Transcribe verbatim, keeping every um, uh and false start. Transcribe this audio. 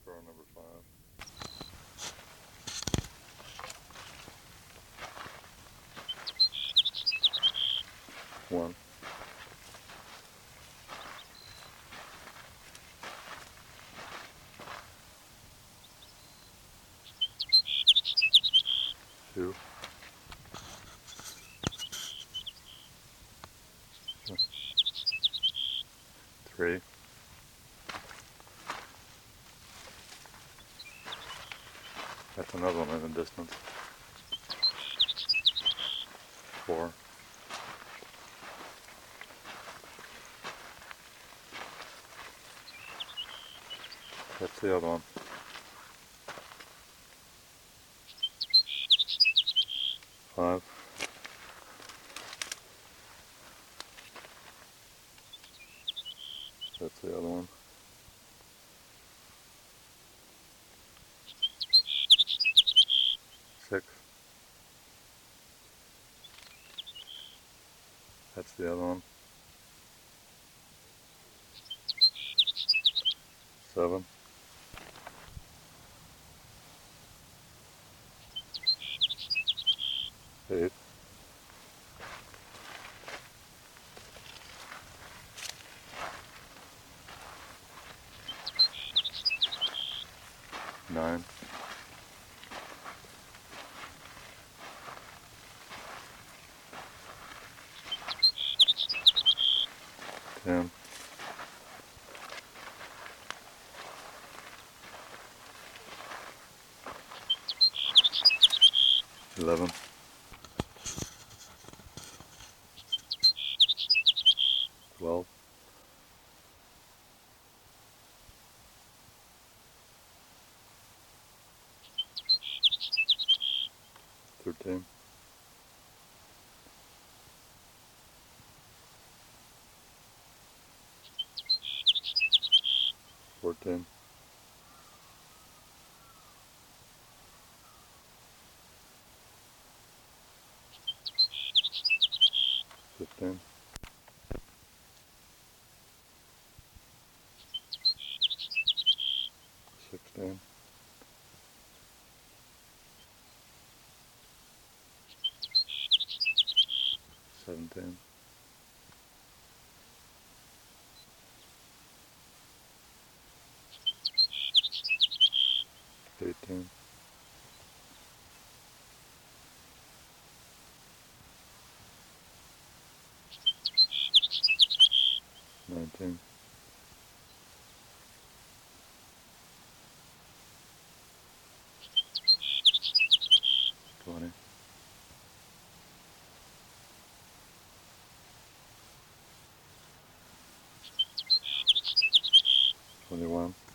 Star number five. One. Two. Three. That's another one in the distance. Four. That's the other one. Five. That's the other one. Six. That's the other one. Seven. Eight. Nine. Ten. Eleven. Twelve. Thirteen. Fourteen. Fifteen. Sixteen. Seventeen. Eighteen. Nineteen. Twenty. Twenty-one.